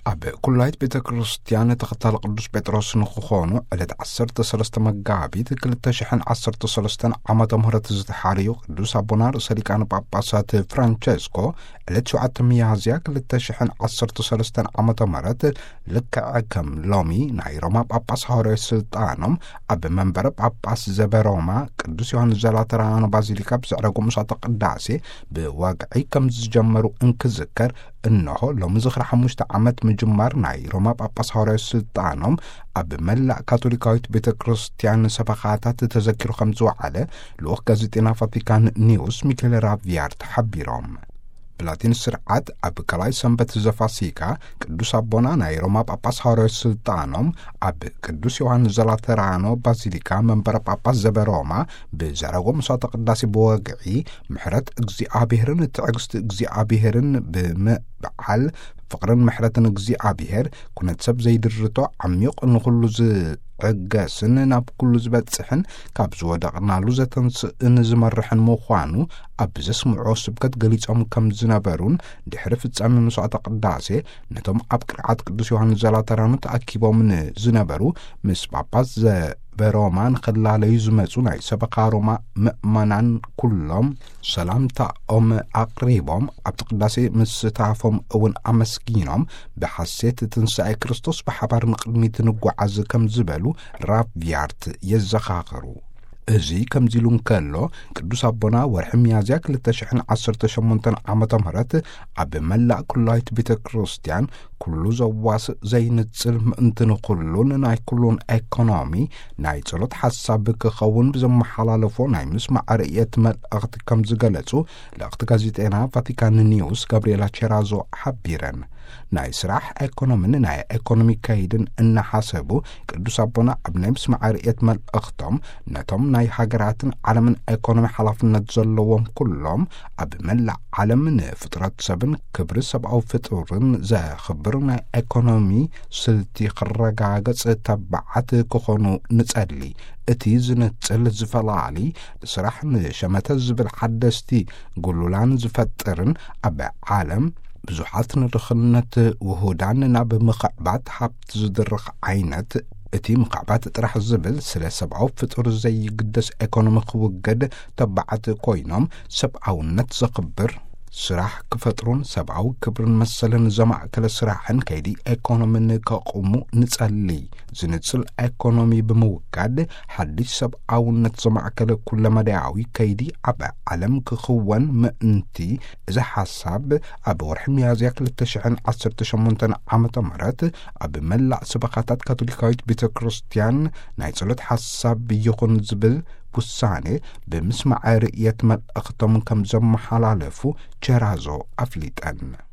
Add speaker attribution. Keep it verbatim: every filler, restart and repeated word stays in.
Speaker 1: ኣብ ኩላይት ቤተ ክርስቲያን ተኸታሊ ቅዱስ ጴጥሮስ ንክኾኑ ዕለት ዓሰርተ ሰለስተ መጋቢት ክልተ ሽሕን ዓሰርተ ሰለስተን ዓመተ ምህረት ዝተሓርዩ ቅዱስ ኣቦና ርእሰ ሊቃነ ጳጳሳት ፍራንቸስኮ ዕለት ሸውዓተ ሚያዝያ ክልተ ሽሕን ዓሰርተ ሰለስተን ዓመተ ምህረት ልክዕ ከም ሎሚ ናይ ሮማ ጳጳስ ሐዋርያዊ ስልጣኖም ኣብ መንበረ ጳጳስ ዘበሮማ ቅዱስ ዮሐንስ ዘላተራኖ ባዚሊካ ብዝዕረጉ ምሳተ ቅዳሴ ብዋግዒ ከም ዝጀመሩ እንክዝከር እነሆ ሎሚ ዝኽሪ ሓሙሽተ ዓመት ምጅማር ናይ ሮማ ጳጳስ ሐዋርያዊ ስልጣኖም ኣብ መላእ ካቶሊካዊት ቤተ ክርስቲያን ሰበኻታት ተዘኪሩ ከም ዝወዓለ ልኡኽ ጋዜጤና ቫቲካን ኒውስ ሚኬል ራቪያር ተሓቢሮም ብላቲን ስርዓት ኣብ ካልኣይ ሰንበት ዘፋሲካ ቅዱስ ኣቦና ናይ ሮማ ጳጳስ ሐዋርያዊ ስልጣኖም ኣብ ቅዱስ ዮሐንስ ዘላተራኖ ባዚሊካ መንበረ ጳጳስ ዘበሮማ ብዘዕረጎ ምሳተ ቅዳሴ ብወግዒ ምሕረት እግዚኣብሔርን ትዕግስቲ እግዚኣብሔርን ብምብዓል ፍቅርን ምሕረትን እግዚኣብሔር ኩነት ሰብ ዘይድርቶ ዓሚቕ ንኹሉ ዝዕገስን ናብ ኩሉ ዝበጽሕን ካብ ዝወደቕናሉ ዘተንስእን ዝመርሕን ምዃኑ ኣብ ዘስምዖ ስብከት ገሊጾም ከም ዝነበሩን ድሕሪ ፍጻሜ መስዋዕተ ቅዳሴ ነቶም ኣብ ቅርዓት ቅዱስ ዮሐንስ ዘላተራኖ ተኣኪቦምን ዝነበሩ ምስ ጳጳስ ዘበሮማ ንኽላለዩ ዝመጹ ናይ ሰበካ ሮማ ምእመናን ኩሎም ሰላምታኦም ኣቕሪቦም ኣብቲ ቅዳሴ ምስታፎም እውን ኣመስጊኖም ብሓሴት ትንሣኤ ክርስቶስ ብሓባር ንቕድሚት ንጓዓዝ ከም ዝበሉ ራቪያርት የዘኻኽሩ እዚ ከምዚሉ እንከሎ ቅዱስ ኣቦና ወርሒ ሚያዝያ ክልተ ሽሕን ዓሰርተ ሸሞንተን ዓመተ ምህረት ኣብ መላእ ኩላዊት ቤተ ክርስቲያን ኩሉ ዘዋስእ ዘይንጽል ምእንቲ ንኹሉን ናይ ኩሉን ኢኮኖሚ ናይ ጸሎት ሓሳብ ክኸውን ብዘመሓላለፎ ናይ ምስማዕ ርእየት መልእኽቲ ከም ዝገለጹ ለእኽቲ ጋዜጤና ቫቲካን ኒውስ ጋብርኤላ ቼራዞ ሓቢረን ናይ ስራሕ ኢኮኖሚን ናይ ኢኮኖሚ ካይድን እናሓሰቡ ቅዱስ ኣቦና ኣብ ናይ ምስማዕ ርእየት መልእኽቶም ነቶም ናይ ሃገራትን ዓለምን ኢኮኖሚ ሓላፍነት ዘለዎም ኩሎም ኣብ መላእ ዓለም ንፍጥረት ሰብን ክብሪ ሰብኣዊ ፍጡርን ዘኽብር ናይ ኢኮኖሚ ስልቲ ክረጋገጽ ተባዓት ክኾኑ ንጸሊ እቲ ዝንጽል ዝፈላሊ ስራሕ ንሸመተ ዝብል ሓደስቲ ጉሉላን ዝፈጥርን ኣብ ዓለም ብዙሓት ንድኽነት ውሁዳን ናብ ምኽዕባት ሃብቲ ዝድርኽ ዓይነት እቲ ምኽዕባት ጥራሕ ዝብል ስለ ሰብኣዊ ፍጡር ዘይግደስ ኢኮኖሚ ክውገድ ተባዓት ኮይኖም ሰብኣውነት ዘኽብር ስራሕ ክፈጥሩን ሰብኣዊ ክብርን መሰልን ዘማእከለ ስራሕን ከይዲ ኢኮኖሚን ከቕሙ ንጸሊ ዝንጽል ኢኮኖሚ ብምውጋድ ሓድሽ ሰብኣውነት ዘማእከለ ኩለመዳያዊ ከይዲ ኣብ ዓለም ክኽወን ምእንቲ እዚ ሓሳብ ኣብ ወርሒ ሚያዝያ ክልተ ሽሕን ዓሰርተ ሸሞንተን ዓመተ ምህረት ኣብ መላእ ሰበኻታት ካቶሊካዊት ቤተ ክርስቲያን ናይ ጸሎት ሓሳብ ይኹን ዝብል ውሳኔ ብምስማዕ ርእየት መልእኽቶም ከም ዘመሓላለፉ ቼራዞ ኣፍሊጠን